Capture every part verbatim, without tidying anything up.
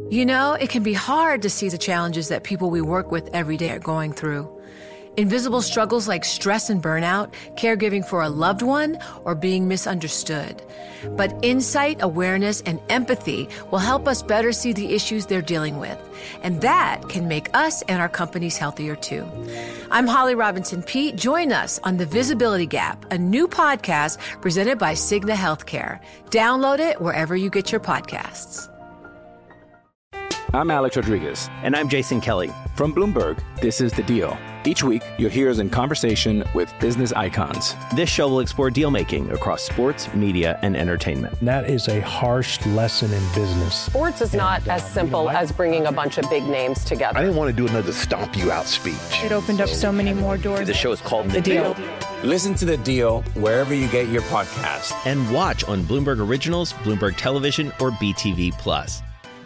You know, it can be hard to see the challenges that people we work with every day are going through. Invisible struggles like stress and burnout, caregiving for a loved one, or being misunderstood. But insight, awareness, and empathy will help us better see the issues they're dealing with. And that can make us and our companies healthier too. I'm Holly Robinson Peete. Join us on The Visibility Gap, a new podcast presented by Cigna Healthcare. Download it wherever you get your podcasts. I'm Alex Rodriguez. And I'm Jason Kelly. From Bloomberg, this is The Deal. Each week, you'll hear us in conversation with business icons. This show will explore deal-making across sports, media, and entertainment. That is a harsh lesson in business. Sports is not as simple as bringing a bunch of big names together. I didn't want to do another stomp you out speech. It opened up so many more doors. The show is called The, The Deal. Deal. Listen to The Deal wherever you get your podcasts. And watch on Bloomberg Originals, Bloomberg Television, or B T V Plus.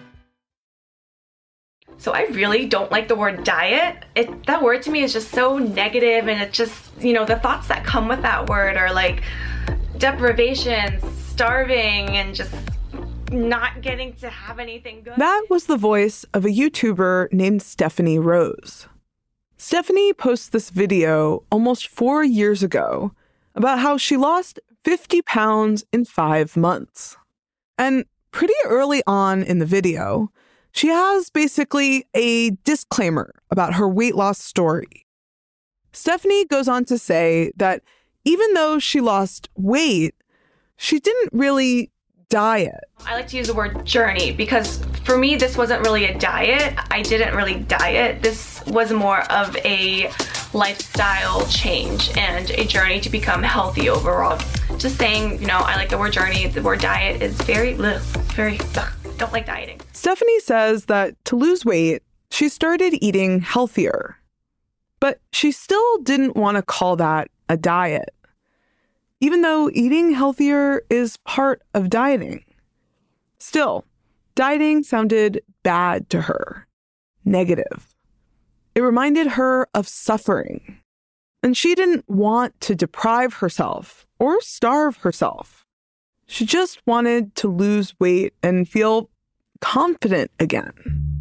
So I really don't like the word diet. It, that word to me is just so negative, and it just, you know, the thoughts that come with that word are like deprivation, starving, and just not getting to have anything good. That was the voice of a YouTuber named Stephanie Rose. Stephanie posts this video almost four years ago about how she lost fifty pounds in five months. And pretty early on in the video, she has basically a disclaimer about her weight loss story. Stephanie goes on to say that even though she lost weight, she didn't really diet. I like to use the word journey because for me, this wasn't really a diet. I didn't really diet. This was more of a lifestyle change and a journey to become healthy overall. Just saying, you know, I like the word journey. The word diet is very, ugh, very, ugh, don't like dieting. Stephanie says that to lose weight, she started eating healthier. But she still didn't want to call that a diet, even though eating healthier is part of dieting. Still, dieting sounded bad to her, negative. It reminded her of suffering, and she didn't want to deprive herself or starve herself. She just wanted to lose weight and feel confident again.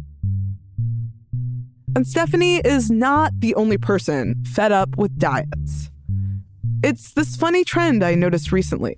And Stephanie is not the only person fed up with diets. It's this funny trend I noticed recently.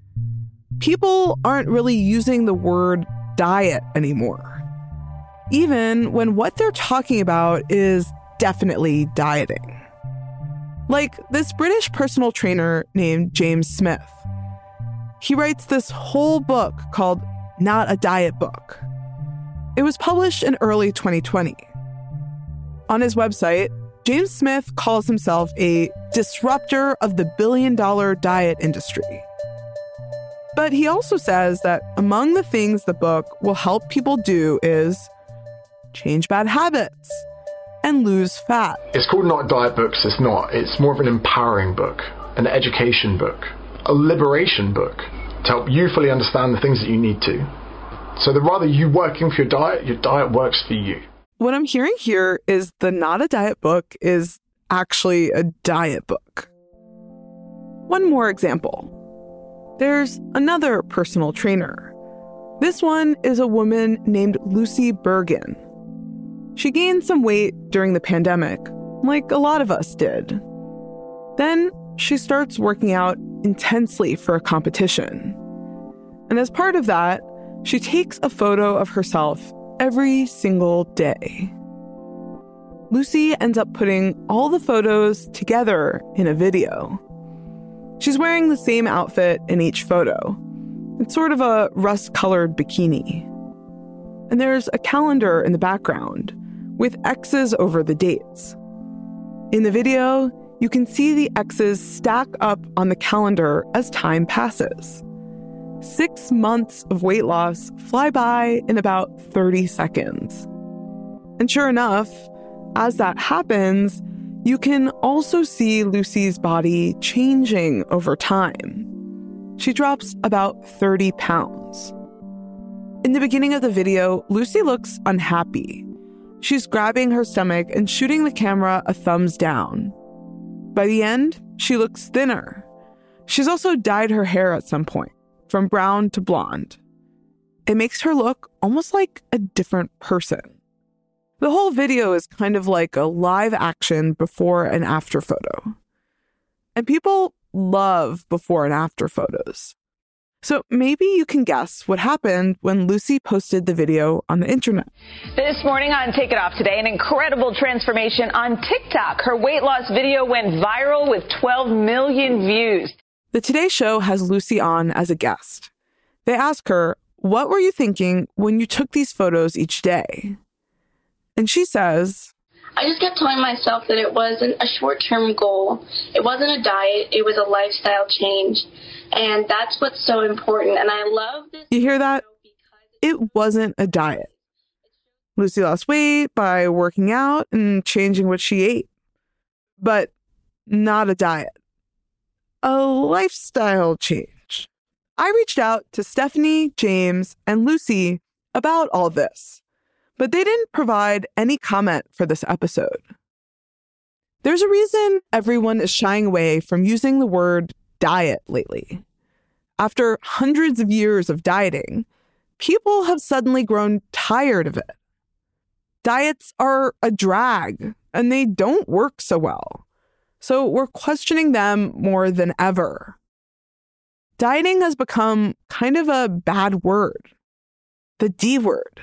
People aren't really using the word diet anymore, even when what they're talking about is definitely dieting. Like this British personal trainer named James Smith. He writes this whole book called Not a Diet Book. It was published in early twenty twenty. On his website, James Smith calls himself a disruptor of the billion-dollar diet industry. But he also says that among the things the book will help people do is change bad habits and lose fat. It's called Not a Diet Book, so it's not. It's more of an empowering book, an education book, a liberation book to help you fully understand the things that you need to. So that rather you working for your diet, your diet works for you. What I'm hearing here is the Not a Diet Book is actually a diet book. One more example. There's another personal trainer. This one is a woman named Lucy Bergen. She gained some weight during the pandemic, like a lot of us did. Then she starts working out intensely for a competition. And as part of that, she takes a photo of herself every single day. Lucy ends up putting all the photos together in a video. She's wearing the same outfit in each photo. It's sort of a rust-colored bikini. And there's a calendar in the background with X's over the dates. In the video, you can see the X's stack up on the calendar as time passes. Six months of weight loss fly by in about thirty seconds. And sure enough, as that happens, you can also see Lucy's body changing over time. She drops about thirty pounds. In the beginning of the video, Lucy looks unhappy. She's grabbing her stomach and shooting the camera a thumbs down. By the end, she looks thinner. She's also dyed her hair at some point, from brown to blonde. it makes her look almost like a different person. The whole video is kind of like a live action before and after photo. And people love before and after photos. So maybe you can guess what happened when Lucy posted the video on the internet. This morning on Take It Off Today, an incredible transformation on TikTok. Her weight loss video went viral with twelve million views. The Today Show has Lucy on as a guest. They ask her, what were you thinking when you took these photos each day? And she says, I just kept telling myself that it wasn't a short-term goal. It wasn't a diet. It was a lifestyle change. And that's what's so important. And I love this. You hear that? It wasn't a diet. Lucy lost weight by working out and changing what she ate. But not a diet. A lifestyle change. I reached out to Stephanie, James, and Lucy about all this, but they didn't provide any comment for this episode. There's a reason everyone is shying away from using the word diet lately. After hundreds of years of dieting, people have suddenly grown tired of it. Diets are a drag, and they don't work so well. So we're questioning them more than ever. Dieting has become kind of a bad word. The D word.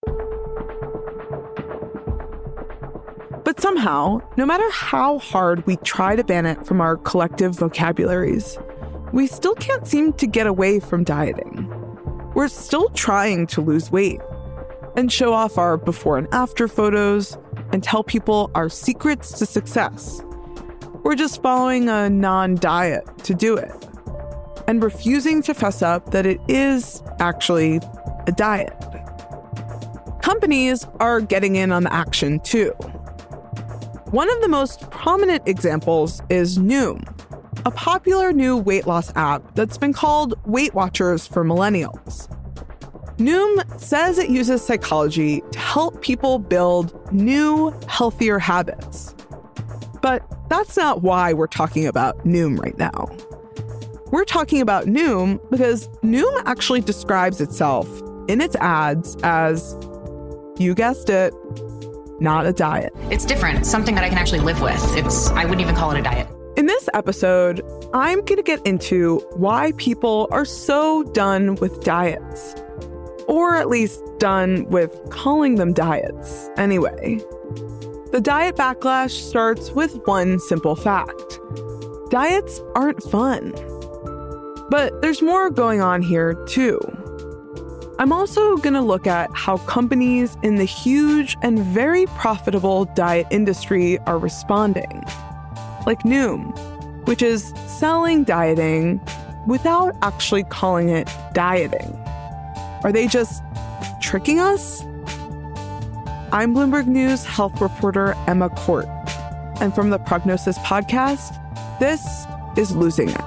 But somehow, no matter how hard we try to ban it from our collective vocabularies, we still can't seem to get away from dieting. We're still trying to lose weight and show off our before and after photos and tell people our secrets to success. We're just following a non-diet to do it and refusing to fess up that it is actually a diet. Companies are getting in on the action too. One of the most prominent examples is Noom, a popular new weight loss app that's been called Weight Watchers for millennials. Noom says it uses psychology to help people build new, healthier habits. But that's not why we're talking about Noom right now. We're talking about Noom because Noom actually describes itself in its ads as, you guessed it, not a diet. It's different. It's something that I can actually live with. It's, I wouldn't even call it a diet. In this episode, I'm going to get into why people are so done with diets. Or at least done with calling them diets, anyway. The diet backlash starts with one simple fact. Diets aren't fun. But there's more going on here, too. I'm also going to look at how companies in the huge and very profitable diet industry are responding. Like Noom, which is selling dieting without actually calling it dieting. Are they just tricking us? I'm Bloomberg News health reporter Emma Court. And from the Prognosis podcast, this is Losing It.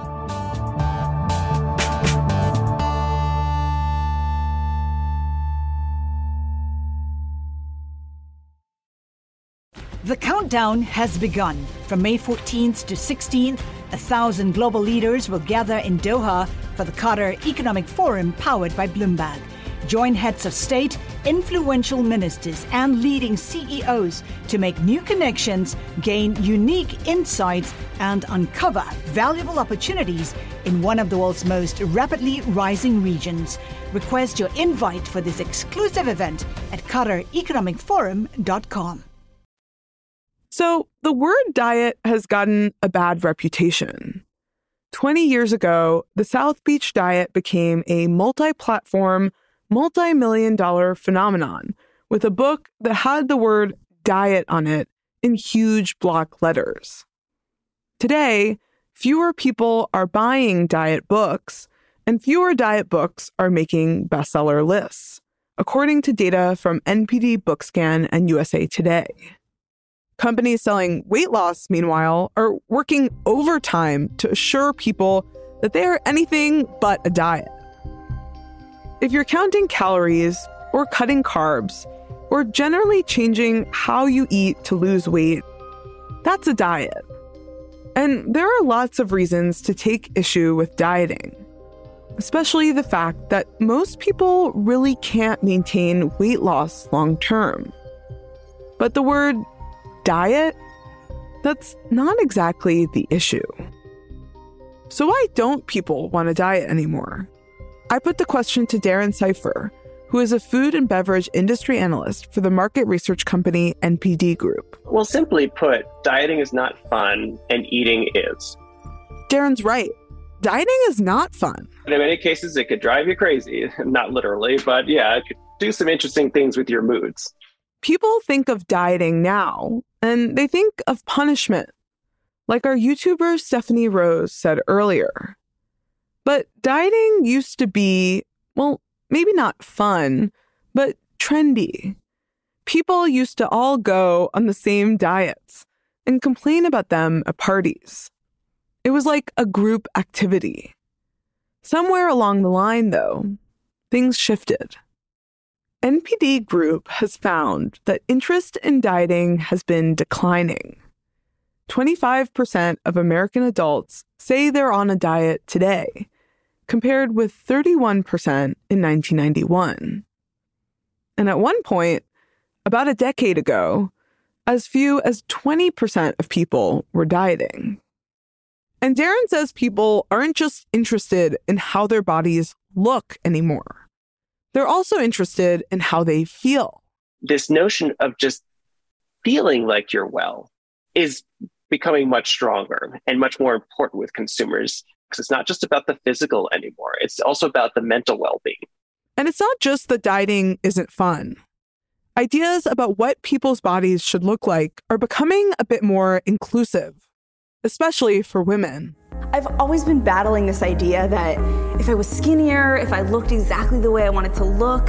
The countdown has begun. From May fourteenth to sixteenth, a thousand global leaders will gather in Doha for the Qatar Economic Forum powered by Bloomberg. Join heads of state, influential ministers, and leading C E Os to make new connections, gain unique insights, and uncover valuable opportunities in one of the world's most rapidly rising regions. Request your invite for this exclusive event at qatar economic forum dot com. So the word diet has gotten a bad reputation. twenty years ago, the South Beach diet became a multi-platform, multi-million dollar phenomenon with a book that had the word diet on it in huge block letters. Today, fewer people are buying diet books, and fewer diet books are making bestseller lists, according to data from N P D BookScan and U S A Today. Companies selling weight loss, meanwhile, are working overtime to assure people that they are anything but a diet. If you're counting calories or cutting carbs or generally changing how you eat to lose weight, that's a diet. And there are lots of reasons to take issue with dieting. especially the fact that most people really can't maintain weight loss long term. But the word diet, that's not exactly the issue. So why don't people want to diet anymore? I put the question to Darren Seifer, who is a food and beverage industry analyst for the market research company N P D Group. Well, simply put, dieting is not fun and eating is. Darren's right. Dieting is not fun. In many cases, it could drive you crazy. Not literally, but yeah, it could do some interesting things with your moods. People think of dieting now, and they think of punishment, like our YouTuber Stephanie Rose said earlier. But dieting used to be, well, maybe not fun, but trendy. People used to all go on the same diets and complain about them at parties. It was like a group activity. Somewhere along the line, though, things shifted. N P D Group has found that interest in dieting has been declining. twenty-five percent of American adults say they're on a diet today, compared with thirty-one percent in nineteen ninety-one. And at one point, about a decade ago, as few as twenty percent of people were dieting. And Darren says people aren't just interested in how their bodies look anymore. They're also interested in how they feel. This notion of just feeling like you're well is becoming much stronger and much more important with consumers. Because it's not just about the physical anymore. It's also about the mental well-being. And it's not just that dieting isn't fun. Ideas about what people's bodies should look like are becoming a bit more inclusive, especially for women. I've always been battling this idea that if I was skinnier, if I looked exactly the way I wanted to look,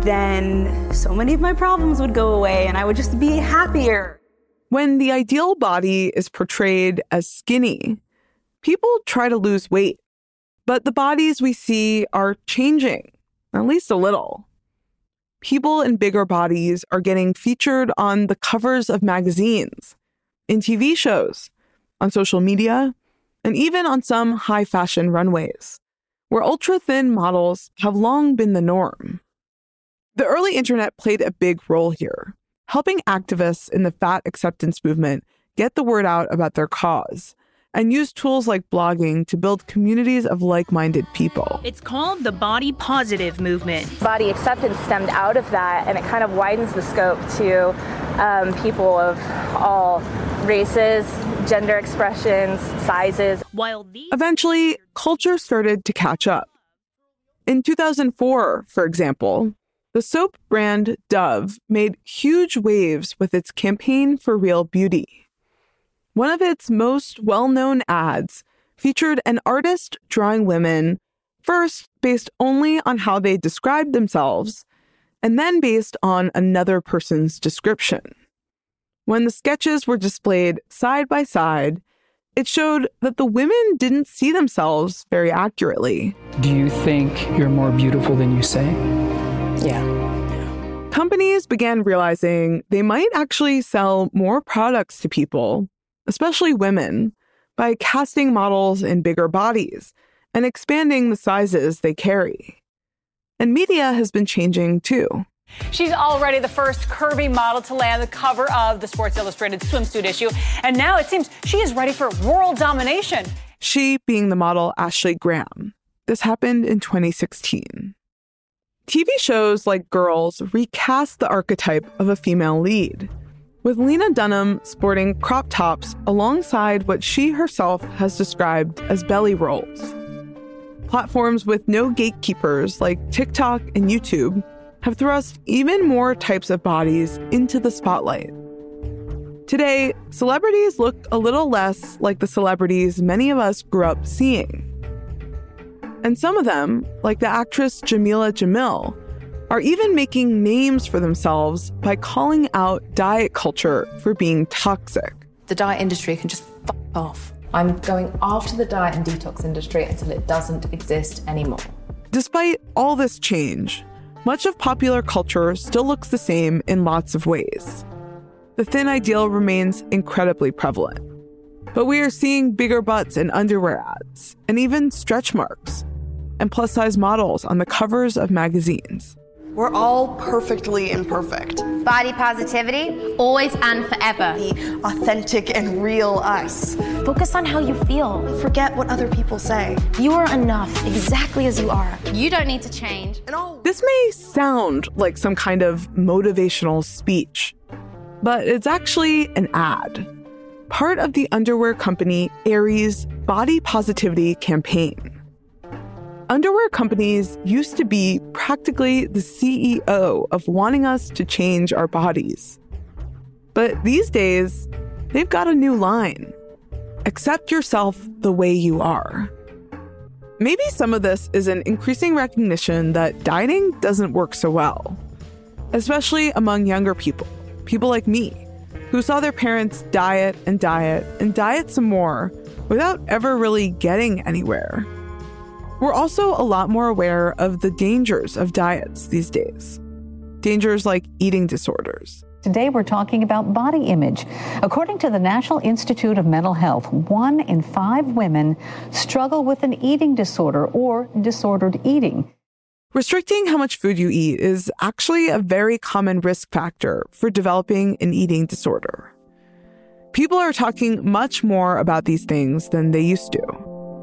then so many of my problems would go away and I would just be happier. When the ideal body is portrayed as skinny, people try to lose weight, but the bodies we see are changing, at least a little. People in bigger bodies are getting featured on the covers of magazines, in T V shows, on social media, and even on some high-fashion runways, where ultra-thin models have long been the norm. The early internet played a big role here, helping activists in the fat acceptance movement get the word out about their cause, and use tools like blogging to build communities of like-minded people. It's called the body positive movement. Body acceptance stemmed out of that, and it kind of widens the scope to um, people of all races, gender expressions, sizes. While these Eventually, culture started to catch up. In two thousand four, for example, the soap brand Dove made huge waves with its campaign for real beauty. One of its most well-known ads featured an artist drawing women, first based only on how they described themselves, and then based on another person's description. When the sketches were displayed side by side, it showed that the women didn't see themselves very accurately. Do you think you're more beautiful than you say? Yeah. Companies began realizing they might actually sell more products to people, especially women, by casting models in bigger bodies and expanding the sizes they carry. And media has been changing too. She's already the first curvy model to land the cover of the Sports Illustrated swimsuit issue, and now it seems she is ready for world domination. She being the model Ashley Graham. This happened in twenty sixteen. T V shows like Girls recast the archetype of a female lead, with Lena Dunham sporting crop tops alongside what she herself has described as belly rolls. Platforms with no gatekeepers like TikTok and YouTube have thrust even more types of bodies into the spotlight. Today, celebrities look a little less like the celebrities many of us grew up seeing. And some of them, like the actress Jamila Jamil, are even making names for themselves by calling out diet culture for being toxic. The diet industry can just f*** off. I'm going after the diet and detox industry until it doesn't exist anymore. Despite all this change, much of popular culture still looks the same in lots of ways. The thin ideal remains incredibly prevalent. But we are seeing bigger butts in underwear ads, and even stretch marks. and plus-size models on the covers of magazines. We're all perfectly imperfect. Body positivity, always and forever. Be authentic and real us. Focus on how you feel. Forget what other people say. You are enough exactly as you are. You don't need to change. This may sound like some kind of motivational speech, but it's actually an ad. Part of the underwear company Aerie's body positivity campaign. Underwear companies used to be practically the C E O of wanting us to change our bodies. But these days, they've got a new line. Accept yourself the way you are. Maybe some of this is an increasing recognition that dieting doesn't work so well, especially among younger people, people like me, who saw their parents diet and diet and diet some more without ever really getting anywhere. We're also a lot more aware of the dangers of diets these days. Dangers like eating disorders. Today we're talking about body image. According to the National Institute of Mental Health, one in five women struggle with an eating disorder or disordered eating. Restricting how much food you eat is actually a very common risk factor for developing an eating disorder. People are talking much more about these things than they used to.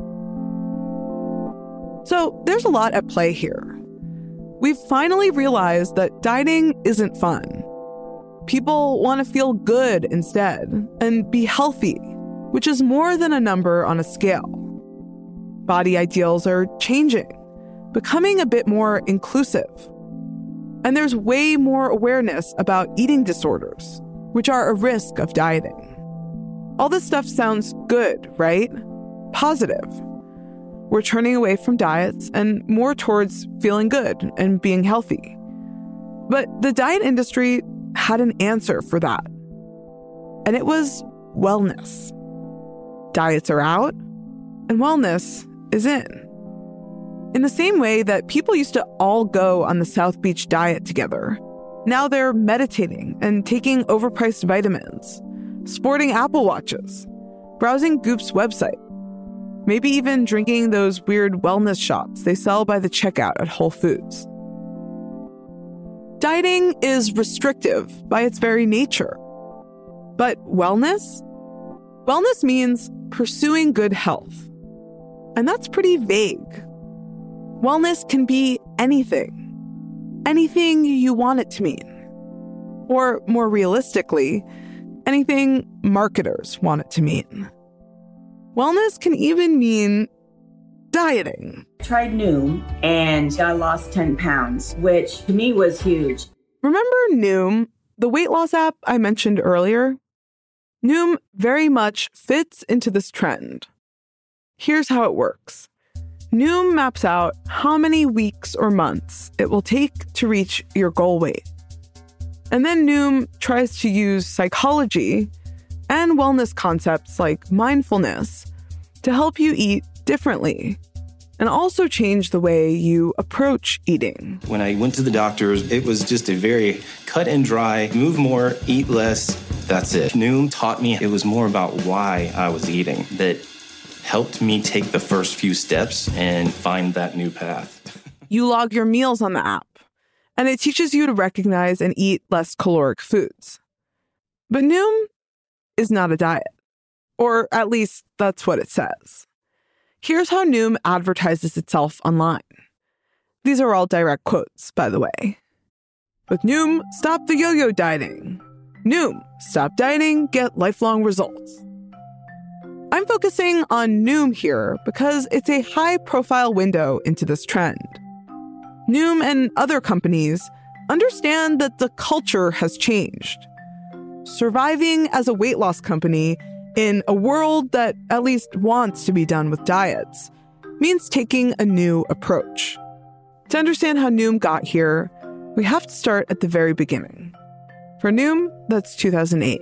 So there's a lot at play here. We've finally realized that dieting isn't fun. People want to feel good instead and be healthy, which is more than a number on a scale. Body ideals are changing, becoming a bit more inclusive. And there's way more awareness about eating disorders, which are a risk of dieting. All this stuff sounds good, right? Positive. We're turning away from diets and more towards feeling good and being healthy. But the diet industry had an answer for that. And it was wellness. Diets are out, and wellness is in. In the same way that people used to all go on the South Beach diet together, now they're meditating and taking overpriced vitamins, sporting Apple Watches, browsing Goop's website, maybe even drinking those weird wellness shots they sell by the checkout at Whole Foods. Dieting is restrictive by its very nature. But wellness? Wellness means pursuing good health. And that's pretty vague. Wellness can be anything. Anything you want it to mean. Or more realistically, anything marketers want it to mean. Wellness can even mean dieting. I tried Noom and I lost ten pounds, which to me was huge. Remember Noom, the weight loss app I mentioned earlier? Noom very much fits into this trend. Here's how it works. Noom maps out how many weeks or months it will take to reach your goal weight. And then Noom tries to use psychology and wellness concepts like mindfulness to help you eat differently and also change the way you approach eating. When I went to the doctors, it was just a very cut and dry, move more, eat less, that's it. Noom taught me it was more about why I was eating that helped me take the first few steps and find that new path. You log your meals on the app, and it teaches you to recognize and eat less caloric foods. But Noom is not a diet, or at least that's what it says. Here's how Noom advertises itself online. These are all direct quotes, by the way. With Noom, stop the yo-yo dieting. Noom, stop dieting, get lifelong results. I'm focusing on Noom here because it's a high-profile window into this trend. Noom and other companies understand that the culture has changed. Surviving as a weight loss company in a world that at least wants to be done with diets means taking a new approach. To understand how Noom got here, we have to start at the very beginning. For Noom, that's two thousand eight.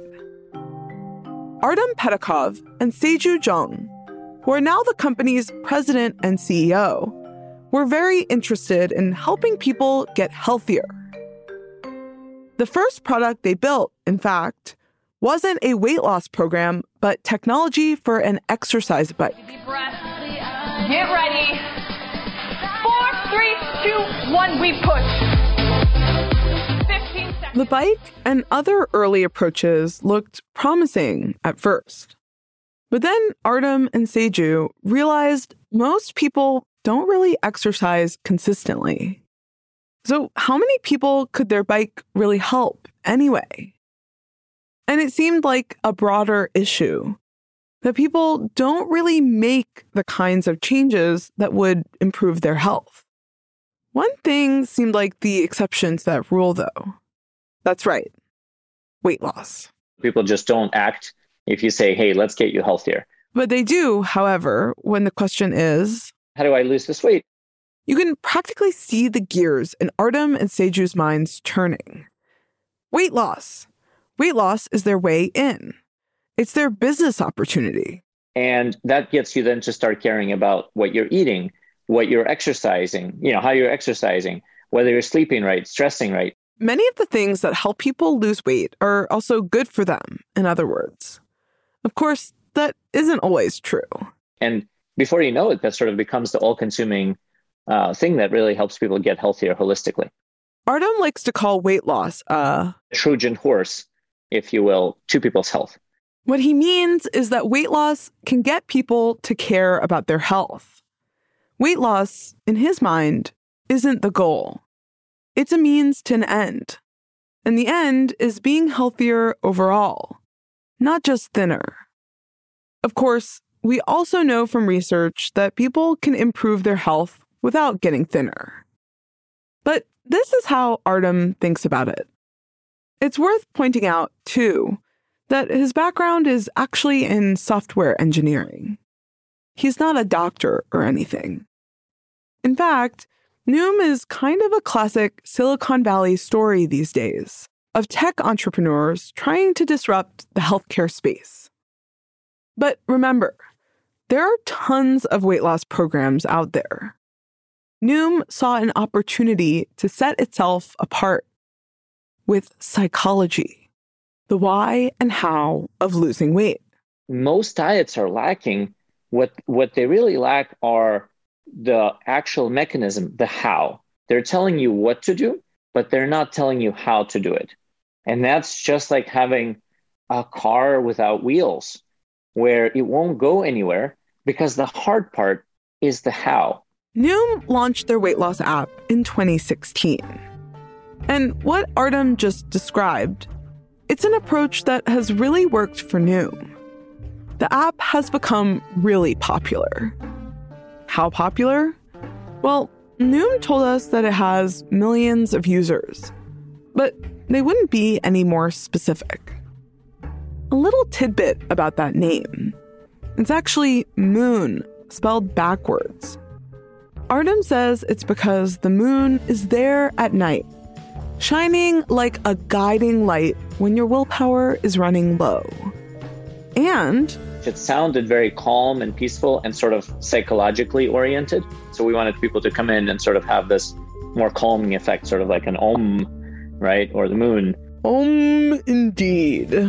Artem Petkov and Seju Jung, who are now the company's president and C E O, were very interested in helping people get healthier. The first product they built, in fact, wasn't a weight loss program, but technology for an exercise bike. Deep breath. Get ready. Three, two, one, we push. The bike and other early approaches looked promising at first. But then Artem and Seju realized most people don't really exercise consistently. So how many people could their bike really help anyway? And it seemed like a broader issue, that people don't really make the kinds of changes that would improve their health. One thing seemed like the exception to that rule, though. That's right. Weight loss. People just don't act if you say, hey, let's get you healthier. But they do, however, when the question is, how do I lose this weight? You can practically see the gears in Artem and Seju's minds turning. Weight loss. Weight loss is their way in. It's their business opportunity. And that gets you then to start caring about what you're eating, what you're exercising, you know, how you're exercising, whether you're sleeping right, stressing right. Many of the things that help people lose weight are also good for them, in other words. Of course, that isn't always true. And before you know it, that sort of becomes the all-consuming uh, thing that really helps people get healthier holistically. Artem likes to call weight loss a Trojan horse, if you will, to people's health. What he means is that weight loss can get people to care about their health. Weight loss, in his mind, isn't the goal. It's a means to an end. And the end is being healthier overall, not just thinner. Of course, we also know from research that people can improve their health without getting thinner. But this is how Artem thinks about it. It's worth pointing out, too, that his background is actually in software engineering. He's not a doctor or anything. In fact, Noom is kind of a classic Silicon Valley story these days of tech entrepreneurs trying to disrupt the healthcare space. But remember, there are tons of weight loss programs out there. Noom saw an opportunity to set itself apart with psychology, the why and how of losing weight. Most diets are lacking. What, what they really lack are the actual mechanism, the how. They're telling you what to do, but they're not telling you how to do it. And that's just like having a car without wheels, where it won't go anywhere because the hard part is the how. Noom launched their weight loss app in twenty sixteen. And what Artem just described, it's an approach that has really worked for Noom. The app has become really popular. How popular? Well, Noom told us that it has millions of users, but they wouldn't be any more specific. A little tidbit about that name. It's actually moon, spelled backwards. Artem says it's because the moon is there at night, shining like a guiding light when your willpower is running low. And it sounded very calm and peaceful and sort of psychologically oriented. So we wanted people to come in and sort of have this more calming effect, sort of like an om, right? Or the moon. Om, indeed.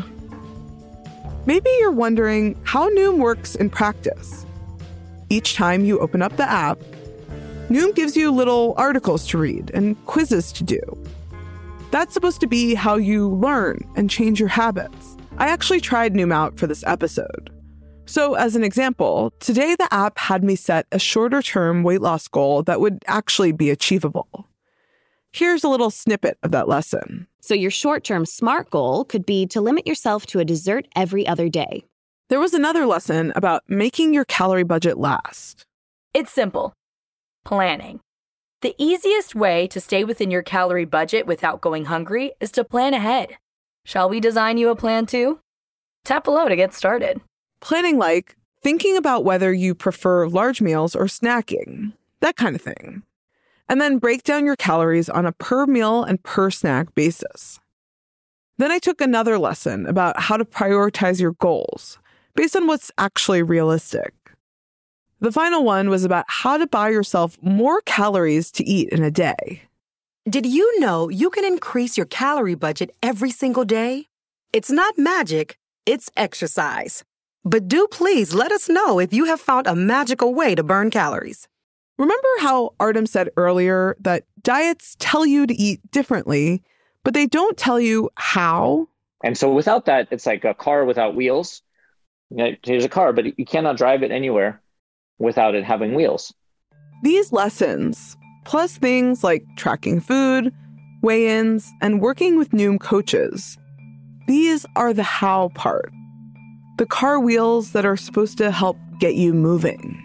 Maybe you're wondering how Noom works in practice. Each time you open up the app, Noom gives you little articles to read and quizzes to do. That's supposed to be how you learn and change your habits. I actually tried Noom out for this episode. So as an example, today the app had me set a shorter-term weight loss goal that would actually be achievable. Here's a little snippet of that lesson. So your short-term SMART goal could be to limit yourself to a dessert every other day. There was another lesson about making your calorie budget last. It's simple. Planning. The easiest way to stay within your calorie budget without going hungry is to plan ahead. Shall we design you a plan too? Tap below to get started. Planning like thinking about whether you prefer large meals or snacking, that kind of thing. And then break down your calories on a per meal and per snack basis. Then I took another lesson about how to prioritize your goals based on what's actually realistic. The final one was about how to buy yourself more calories to eat in a day. Did you know you can increase your calorie budget every single day? It's not magic, it's exercise. But do please let us know if you have found a magical way to burn calories. Remember how Artem said earlier that diets tell you to eat differently, but they don't tell you how? And so without that, it's like a car without wheels. Here's a car, but you cannot drive it anywhere without it having wheels. These lessons, plus things like tracking food, weigh-ins, and working with Noom coaches, these are the how part. The car wheels that are supposed to help get you moving.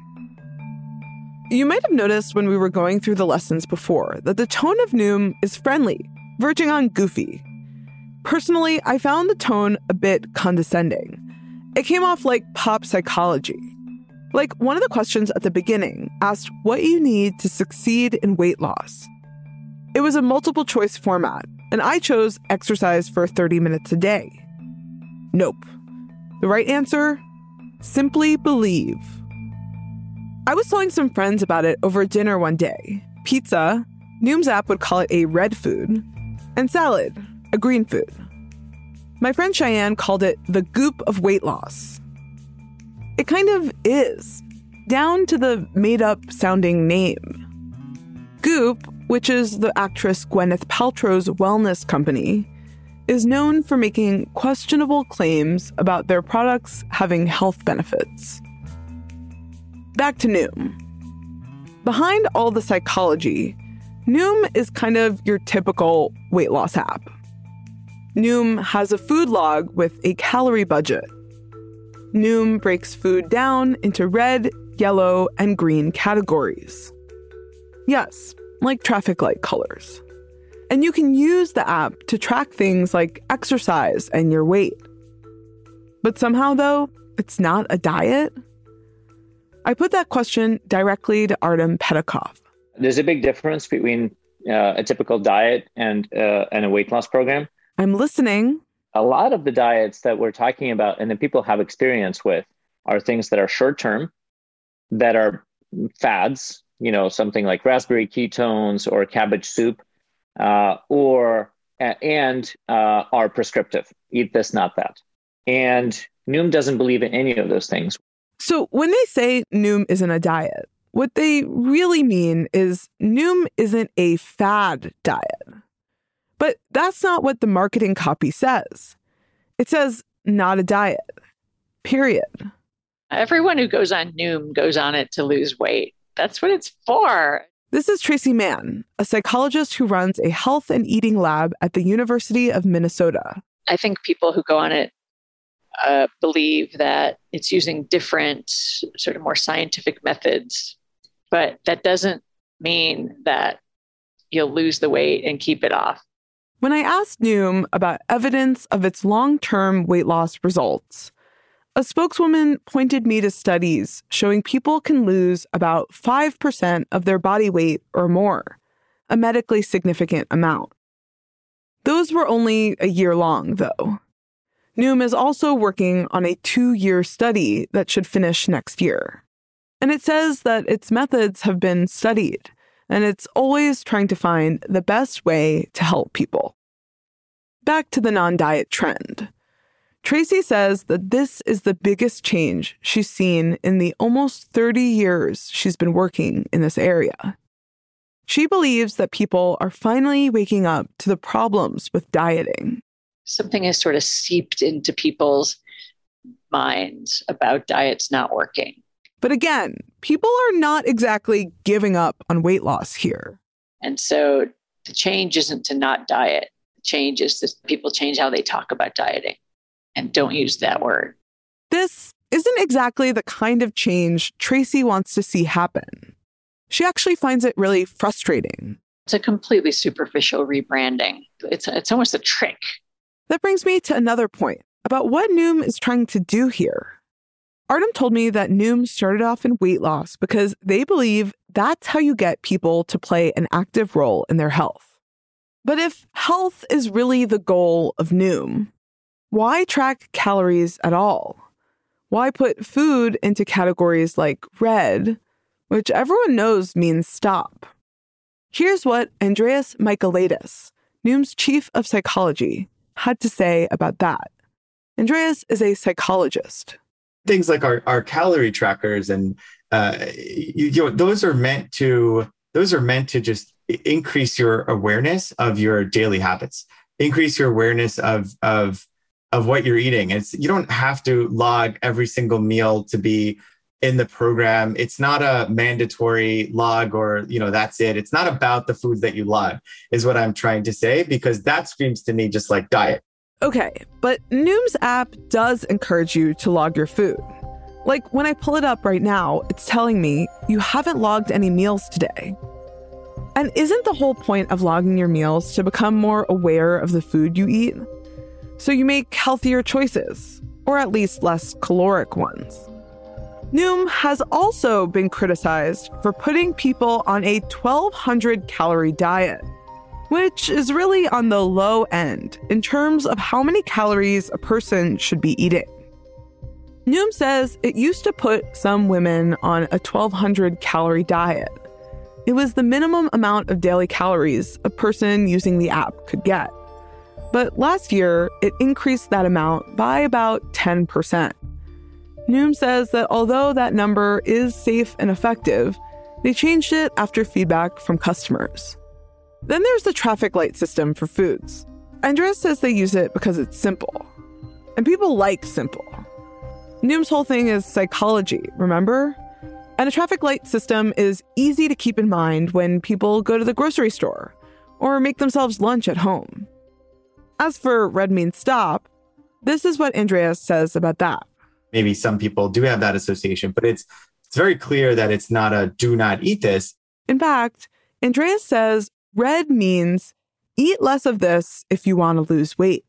You might have noticed when we were going through the lessons before that the tone of Noom is friendly, verging on goofy. Personally, I found the tone a bit condescending. It came off like pop psychology. Like one of the questions at the beginning asked what you need to succeed in weight loss. It was a multiple choice format, and I chose exercise for thirty minutes a day. Nope. The right answer? Simply believe. I was telling some friends about it over dinner one day. Pizza, Noom's app would call it a red food, and salad, a green food. My friend Cheyenne called it the goop of weight loss. It kind of is, down to the made-up sounding name. Goop, which is the actress Gwyneth Paltrow's wellness company, is known for making questionable claims about their products having health benefits. Back to Noom. Behind all the psychology, Noom is kind of your typical weight loss app. Noom has a food log with a calorie budget. Noom breaks food down into red, yellow, and green categories. Yes, like traffic light colors. And you can use the app to track things like exercise and your weight. But somehow, though, it's not a diet. I put that question directly to Artem Pedikov. There's a big difference between uh, a typical diet and uh, and a weight loss program. I'm listening. A lot of the diets that we're talking about and that people have experience with are things that are short-term, that are fads, you know, something like raspberry ketones or cabbage soup, uh, or and uh, are prescriptive. Eat this, not that. And Noom doesn't believe in any of those things. So when they say Noom isn't a diet, what they really mean is Noom isn't a fad diet. But that's not what the marketing copy says. It says not a diet, period. Everyone who goes on Noom goes on it to lose weight. That's what it's for. This is Tracy Mann, a psychologist who runs a health and eating lab at the University of Minnesota. I think people who go on it uh, believe that it's using different, sort of more scientific methods, but that doesn't mean that you'll lose the weight and keep it off. When I asked Noom about evidence of its long-term weight loss results, a spokeswoman pointed me to studies showing people can lose about five percent of their body weight or more, a medically significant amount. Those were only a year long, though. Noom is also working on a two-year study that should finish next year. And it says that its methods have been studied, and it's always trying to find the best way to help people. Back to the non-diet trend. Tracy says that this is the biggest change she's seen in the almost thirty years she's been working in this area. She believes that people are finally waking up to the problems with dieting. Something has sort of seeped into people's minds about diets not working. But again, people are not exactly giving up on weight loss here. And so the change isn't to not diet. The change is that people change how they talk about dieting and don't use that word. This isn't exactly the kind of change Tracy wants to see happen. She actually finds it really frustrating. It's a completely superficial rebranding. It's, it's almost a trick. That brings me to another point about what Noom is trying to do here. Artem told me that Noom started off in weight loss because they believe that's how you get people to play an active role in their health. But if health is really the goal of Noom, why track calories at all? Why put food into categories like red, which everyone knows means stop? Here's what Andreas Michaelides, Noom's chief of psychology, had to say about that. Andreas is a psychologist. Things like our, our calorie trackers and uh, you, you know, those are meant to those are meant to just increase your awareness of your daily habits, increase your awareness of of of what you're eating. It's you don't have to log every single meal to be in the program. It's not a mandatory log or, you know, that's it. It's not about the foods that you log, is what I'm trying to say, because that screams to me just like diet. Okay, but Noom's app does encourage you to log your food. Like when I pull it up right now, it's telling me you haven't logged any meals today. And isn't the whole point of logging your meals to become more aware of the food you eat? So you make healthier choices, or at least less caloric ones. Noom has also been criticized for putting people on a twelve hundred calorie diet, which is really on the low end in terms of how many calories a person should be eating. Noom says it used to put some women on a twelve hundred calorie diet. It was the minimum amount of daily calories a person using the app could get. But last year, it increased that amount by about ten percent. Noom says that although that number is safe and effective, they changed it after feedback from customers. Then there's the traffic light system for foods. Andreas says they use it because it's simple. And people like simple. Noom's whole thing is psychology, remember? And a traffic light system is easy to keep in mind when people go to the grocery store or make themselves lunch at home. As for red means stop, this is what Andreas says about that. Maybe some people do have that association, but it's it's very clear that it's not a do not eat this. In fact, Andreas says red means eat less of this if you want to lose weight.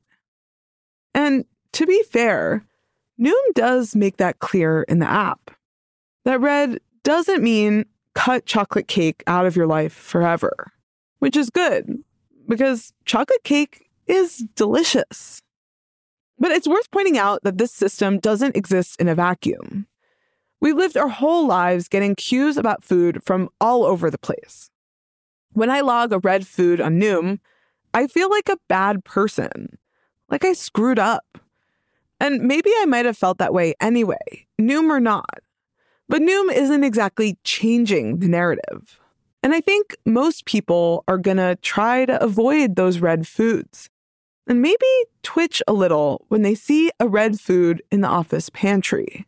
And to be fair, Noom does make that clear in the app. That red doesn't mean cut chocolate cake out of your life forever, which is good because chocolate cake is delicious. But it's worth pointing out that this system doesn't exist in a vacuum. We lived our whole lives getting cues about food from all over the place. When I log a red food on Noom, I feel like a bad person, like I screwed up. And maybe I might have felt that way anyway, Noom or not. But Noom isn't exactly changing the narrative. And I think most people are going to try to avoid those red foods. And maybe twitch a little when they see a red food in the office pantry.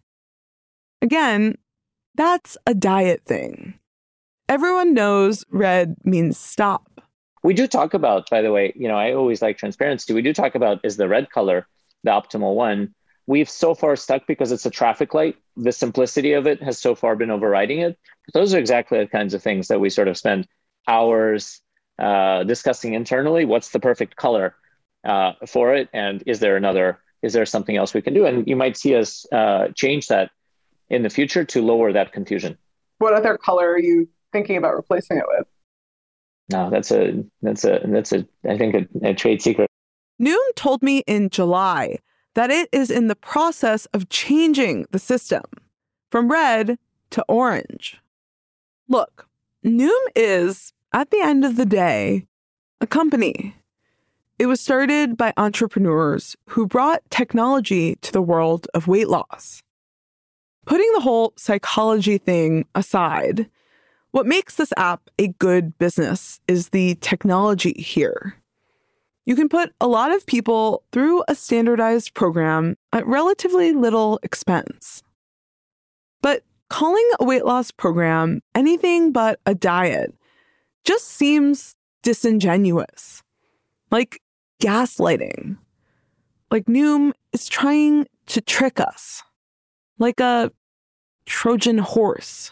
Again, that's a diet thing. Everyone knows red means stop. We do talk about, by the way, you know, I always like transparency. We do talk about, is the red color the optimal one? We've so far stuck because it's a traffic light. The simplicity of it has so far been overriding it. But those are exactly the kinds of things that we sort of spend hours uh, discussing internally. What's the perfect color uh, for it? And is there another, is there something else we can do? And you might see us uh, change that in the future to lower that confusion. What other color are you thinking about replacing it with? No, that's a, that's a, that's a, I think a, a trade secret. Noom told me in July that it is in the process of changing the system from red to orange. Look, Noom is, at the end of the day, a company. It was started by entrepreneurs who brought technology to the world of weight loss. Putting the whole psychology thing aside, what makes this app a good business is the technology here. You can put a lot of people through a standardized program at relatively little expense. But calling a weight loss program anything but a diet just seems disingenuous, like gaslighting, like Noom is trying to trick us, like a Trojan horse.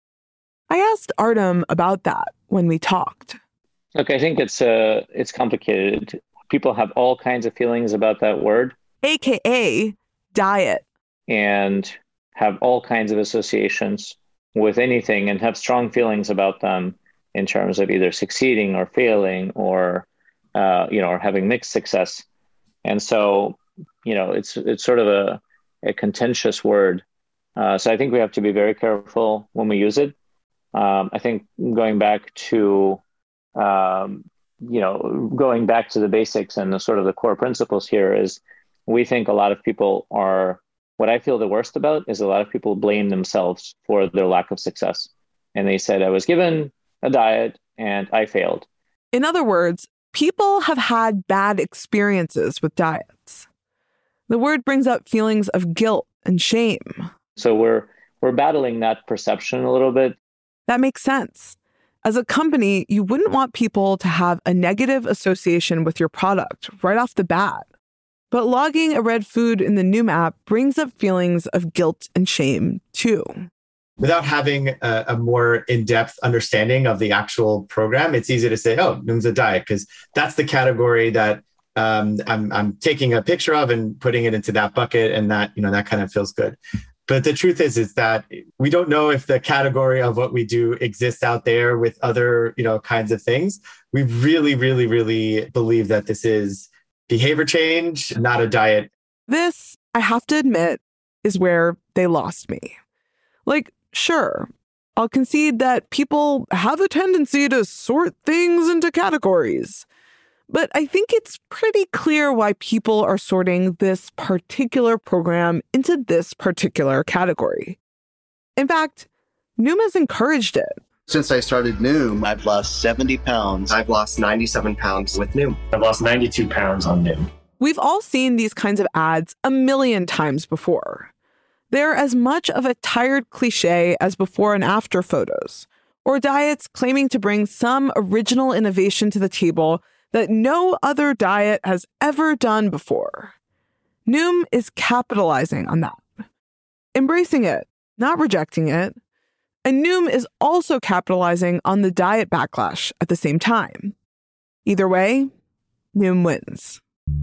I asked Artem about that when we talked. Look, I think it's uh, it's complicated. People have all kinds of feelings about that word. A K A diet. And have all kinds of associations with anything and have strong feelings about them in terms of either succeeding or failing or, uh, you know, or having mixed success. And so, you know, it's it's sort of a, a contentious word. Uh, so I think we have to be very careful when we use it. Um, I think going back to, um, you know, going back to the basics and the sort of the core principles here is we think a lot of people are What I feel the worst about is a lot of people blame themselves for their lack of success. And they said, I was given a diet and I failed. In other words, people have had bad experiences with diets. The word brings up feelings of guilt and shame. So we're we're battling that perception a little bit. That makes sense. As a company, you wouldn't want people to have a negative association with your product right off the bat. But logging a red food in the Noom app brings up feelings of guilt and shame, too. Without having a, a more in-depth understanding of the actual program, it's easy to say, oh, Noom's a diet, because that's the category that um, I'm, I'm taking a picture of and putting it into that bucket, and that, you know, that kind of feels good. But the truth is, is that we don't know if the category of what we do exists out there with other, you know, kinds of things. We really, really, really believe that this is behavior change, not a diet. This, I have to admit, is where they lost me. Like, sure, I'll concede that people have a tendency to sort things into categories. But I think it's pretty clear why people are sorting this particular program into this particular category. In fact, Noom has encouraged it. Since I started Noom, I've lost seventy pounds. I've lost ninety-seven pounds with Noom. I've lost ninety-two pounds on Noom. We've all seen these kinds of ads a million times before. They're as much of a tired cliche as before and after photos, or diets claiming to bring some original innovation to the table that no other diet has ever done before. Noom is capitalizing on that, embracing it, not rejecting it. And Noom is also capitalizing on the diet backlash at the same time. Either way, Noom wins.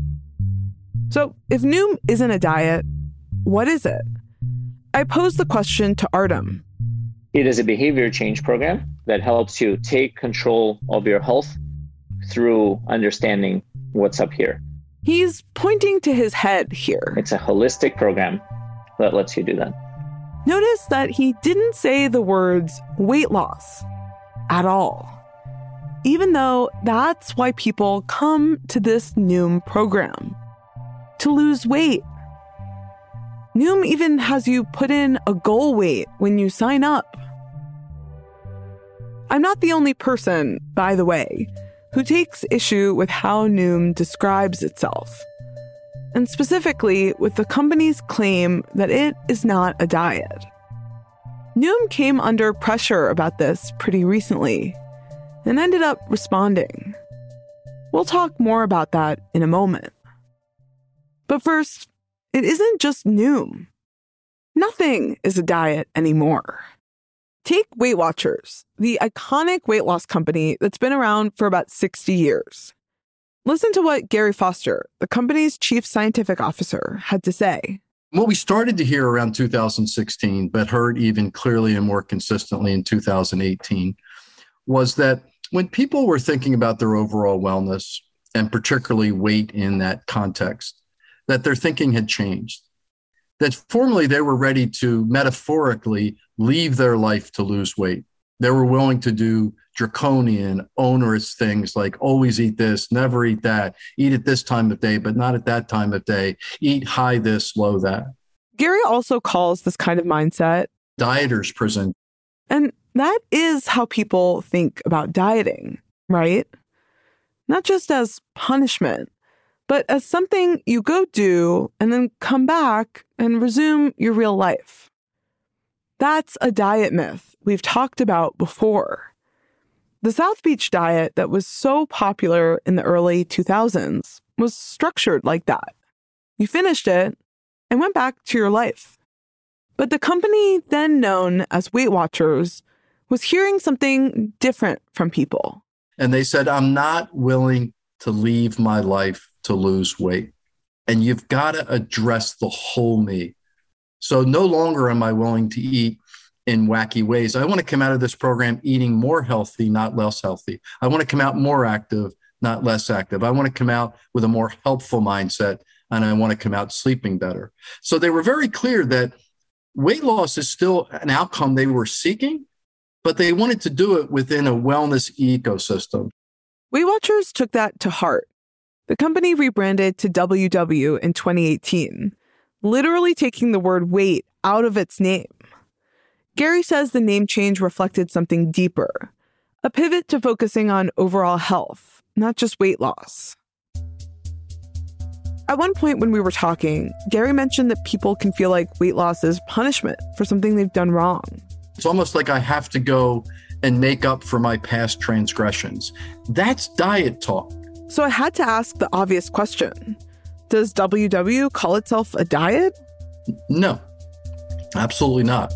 So if Noom isn't a diet, what is it? I posed the question to Artem. It is a behavior change program that helps you take control of your health through understanding what's up here. He's pointing to his head here. It's a holistic program that lets you do that. Notice that he didn't say the words weight loss at all, even though that's why people come to this Noom program, to lose weight. Noom even has you put in a goal weight when you sign up. I'm not the only person, by the way, who takes issue with how Noom describes itself, and specifically with the company's claim that it is not a diet. Noom came under pressure about this pretty recently and ended up responding. We'll talk more about that in a moment. But first, it isn't just Noom. Nothing is a diet anymore. Take Weight Watchers, the iconic weight loss company that's been around for about sixty years. Listen to what Gary Foster, the company's chief scientific officer, had to say. What we started to hear around two thousand sixteen, but heard even clearly and more consistently in two thousand eighteen, was that when people were thinking about their overall wellness, and particularly weight in that context, that their thinking had changed. That formerly they were ready to metaphorically leave their life to lose weight. They were willing to do draconian, onerous things like always eat this, never eat that, eat at this time of day, but not at that time of day, eat high this, low that. Gary also calls this kind of mindset dieters' prison. And that is how people think about dieting, right? Not just as punishment, but as something you go do and then come back and resume your real life. That's a diet myth we've talked about before. The South Beach diet that was so popular in the early two thousands was structured like that. You finished it and went back to your life. But the company then known as Weight Watchers was hearing something different from people. And they said, I'm not willing to leave my life to lose weight. And you've got to address the whole me. So no longer am I willing to eat in wacky ways. I want to come out of this program eating more healthy, not less healthy. I want to come out more active, not less active. I want to come out with a more helpful mindset, and I want to come out sleeping better. So they were very clear that weight loss is still an outcome they were seeking, but they wanted to do it within a wellness ecosystem. Weight Watchers took that to heart. The company rebranded to W W in twenty eighteen, literally taking the word weight out of its name. Gary says the name change reflected something deeper, a pivot to focusing on overall health, not just weight loss. At one point when we were talking, Gary mentioned that people can feel like weight loss is punishment for something they've done wrong. It's almost like I have to go and make up for my past transgressions. That's diet talk. So I had to ask the obvious question. Does W W call itself a diet? No, absolutely not.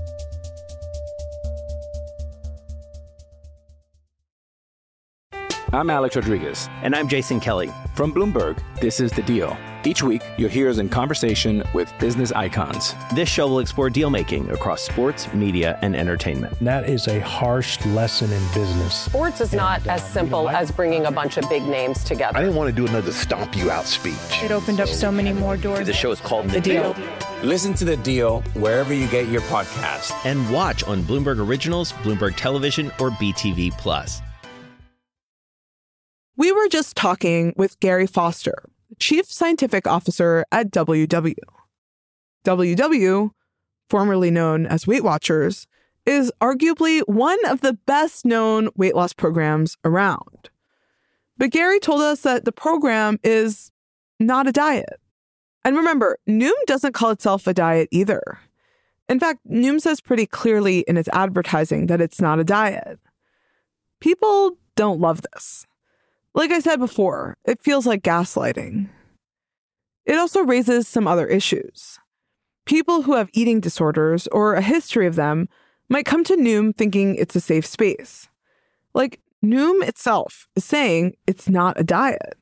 I'm Alex Rodriguez. And I'm Jason Kelly. From Bloomberg, this is The Deal. Each week, you'll hear us in conversation with business icons. This show will explore deal-making across sports, media, and entertainment. That is a harsh lesson in business. Sports is not and, uh, as simple you know, I, as bringing a bunch of big names together. I didn't want to do another stomp you out speech. It opened up so many more doors. The show is called The, the deal. deal. Listen to The Deal wherever you get your podcasts. And watch on Bloomberg Originals, Bloomberg Television, or B T V Plus. We were just talking with Gary Foster, Chief Scientific Officer at W W. W W, formerly known as Weight Watchers, is arguably one of the best-known weight loss programs around. But Gary told us that the program is not a diet. And remember, Noom doesn't call itself a diet either. In fact, Noom says pretty clearly in its advertising that it's not a diet. People don't love this. Like I said before, it feels like gaslighting. It also raises some other issues. People who have eating disorders or a history of them might come to Noom thinking it's a safe space. Like, Noom itself is saying it's not a diet.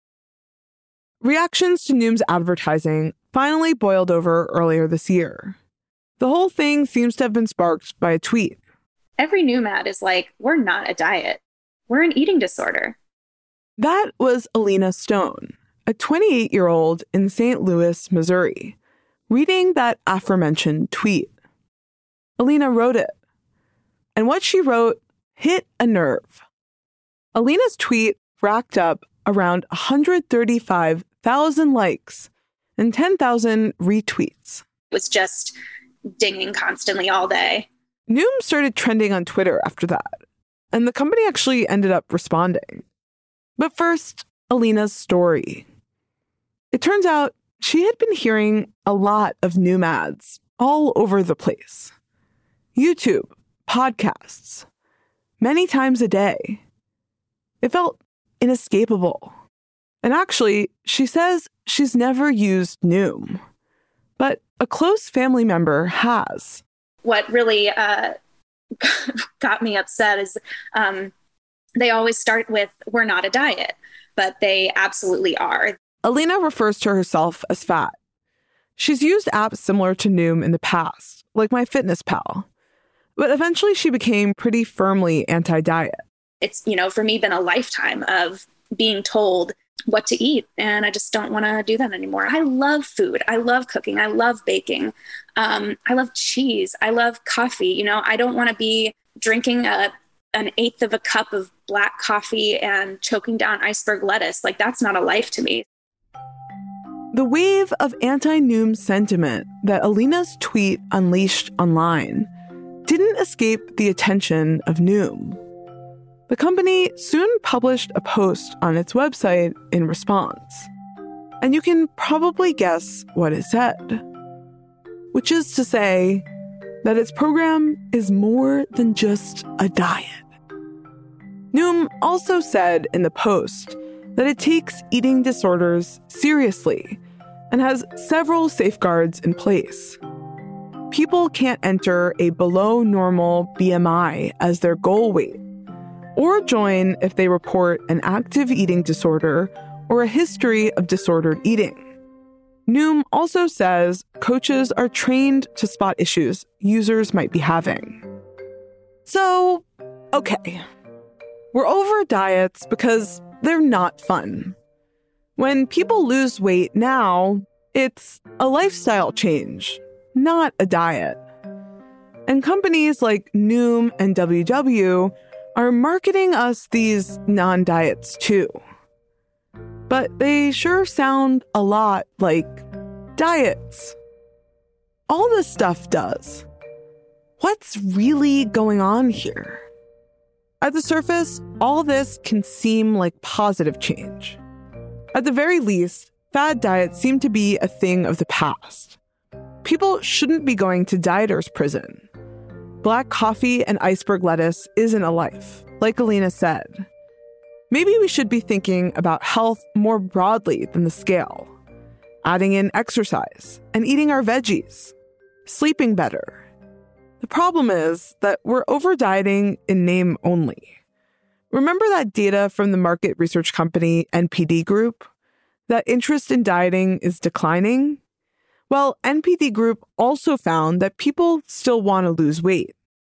Reactions to Noom's advertising finally boiled over earlier this year. The whole thing seems to have been sparked by a tweet. Every Noom ad is like, we're not a diet. We're an eating disorder. That was Alina Stone, a twenty-eight-year-old in Saint Louis, Missouri, reading that aforementioned tweet. Alina wrote it, and what she wrote hit a nerve. Alina's tweet racked up around one hundred thirty-five thousand likes and ten thousand retweets. It was just dinging constantly all day. Noom started trending on Twitter after that, and the company actually ended up responding. But first, Alina's story. It turns out she had been hearing a lot of Noom ads all over the place. YouTube, podcasts, many times a day. It felt inescapable. And actually, she says she's never used Noom, but a close family member has. What really uh, got me upset is um, they always start with, we're not a diet, but they absolutely are. Alina refers to herself as fat. She's used apps similar to Noom in the past, like MyFitnessPal. But eventually she became pretty firmly anti-diet. It's, you know, for me, been a lifetime of being told what to eat, and I just don't want to do that anymore. I love food. I love cooking. I love baking. Um, I love cheese. I love coffee. You know, I don't want to be drinking a an eighth of a cup of black coffee and choking down iceberg lettuce. Like, that's not a life to me. The wave of anti-Noom sentiment that Alina's tweet unleashed online didn't escape the attention of Noom. The company soon published a post on its website in response. And you can probably guess what it said. Which is to say that its program is more than just a diet. Noom also said in the post that it takes eating disorders seriously and has several safeguards in place. People can't enter a below normal B M I as their goal weight, or join if they report an active eating disorder or a history of disordered eating. Noom also says coaches are trained to spot issues users might be having. So, okay. We're over diets because they're not fun. When people lose weight now, it's a lifestyle change, not a diet. And companies like Noom and W W are marketing us these non-diets too. But they sure sound a lot like diets all this stuff does. What's really going on here? At the surface, all this can seem like positive change. At the very least, fad diets seem to be a thing of the past. People shouldn't be going to dieters' prison. Black coffee and iceberg lettuce isn't a life, like Alina said. Maybe we should be thinking about health more broadly than the scale, adding in exercise and eating our veggies, sleeping better. The problem is that we're over-dieting in name only. Remember that data from the market research company N P D Group? That interest in dieting is declining? Well, N P D Group also found that people still want to lose weight,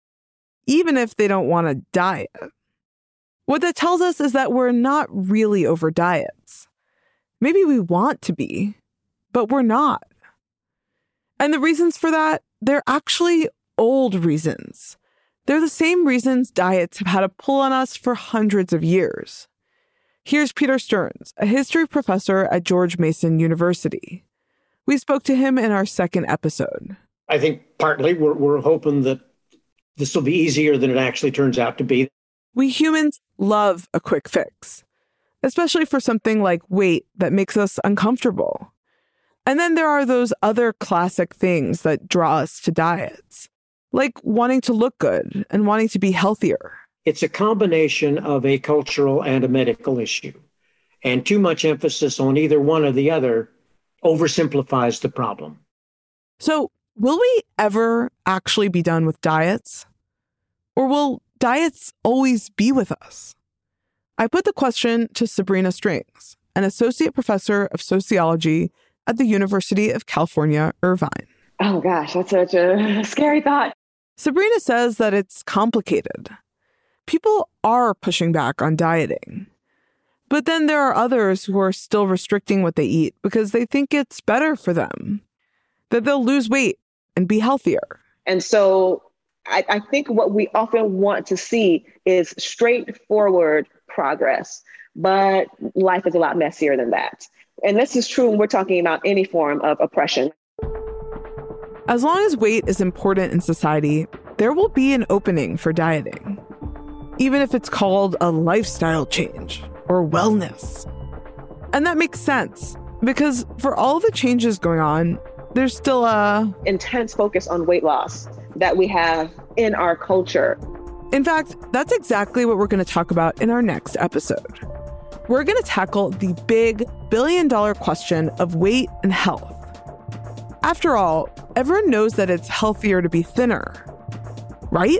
even if they don't want to diet. What that tells us is that we're not really over diets. Maybe we want to be, but we're not. And the reasons for that, they're actually old reasons. They're the same reasons diets have had a pull on us for hundreds of years. Here's Peter Stearns, a history professor at George Mason University. We spoke to him in our second episode. I think partly we're, we're hoping that this will be easier than it actually turns out to be. We humans love a quick fix, especially for something like weight that makes us uncomfortable. And then there are those other classic things that draw us to diets, like wanting to look good and wanting to be healthier. It's a combination of a cultural and a medical issue. And too much emphasis on either one or the other oversimplifies the problem. So, will we ever actually be done with diets? Or will diets always be with us? I put the question to Sabrina Strings, an associate professor of sociology at the University of California, Irvine. Oh gosh, that's such a scary thought. Sabrina says that it's complicated. People are pushing back on dieting. But then there are others who are still restricting what they eat because they think it's better for them, that they'll lose weight and be healthier. And so I, I think what we often want to see is straightforward progress, but life is a lot messier than that. And this is true when we're talking about any form of oppression. As long as weight is important in society, there will be an opening for dieting, even if it's called a lifestyle change or wellness. And that makes sense because for all the changes going on, there's still a intense focus on weight loss that we have in our culture. In fact, that's exactly what we're going to talk about in our next episode. We're going to tackle the big billion dollar question of weight and health. After all, everyone knows that it's healthier to be thinner, right?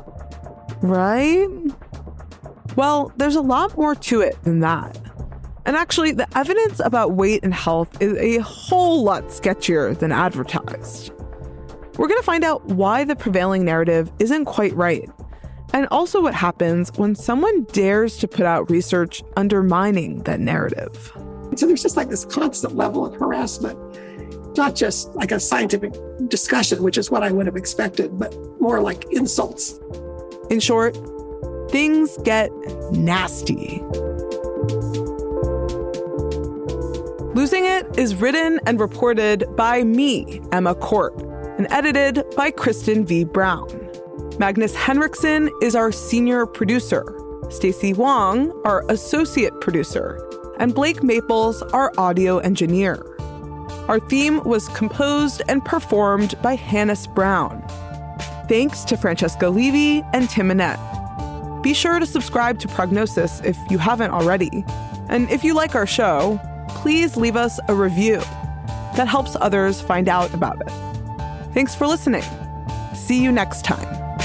Right? Well, there's a lot more to it than that. And actually, the evidence about weight and health is a whole lot sketchier than advertised. We're going to find out why the prevailing narrative isn't quite right, and also what happens when someone dares to put out research undermining that narrative. So there's just like this constant level of harassment, not just like a scientific discussion, which is what I would have expected, but more like insults. In short, things get nasty. Losing It is written and reported by me, Emma Court, and edited by Kristen V. Brown. Magnus Henriksen is our senior producer, Stacey Wong, our associate producer, and Blake Maples, our audio engineer. Our theme was composed and performed by Hannes Brown. Thanks to Francesca Levy and Tim Annette. Be sure to subscribe to Prognosis if you haven't already. And if you like our show, please leave us a review. That helps others find out about it. Thanks for listening. See you next time.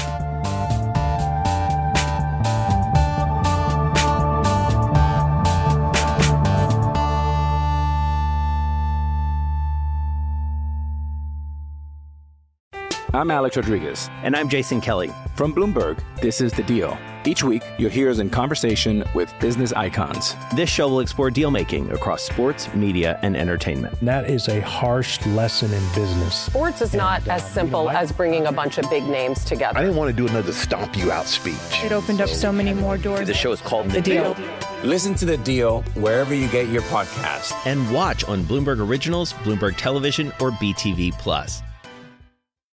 I'm Alex Rodriguez. And I'm Jason Kelly. From Bloomberg, this is The Deal. Each week, you'll hear us in conversation with business icons. This show will explore deal-making across sports, media, and entertainment. That is a harsh lesson in business. Sports is not and, uh, as simple you know, as bringing a bunch of big names together. I didn't want to do another stomp you out speech. It opened up so many more doors. The show is called The, the deal. deal. Listen to The Deal wherever you get your podcasts. And watch on Bloomberg Originals, Bloomberg Television, or B T V Plus.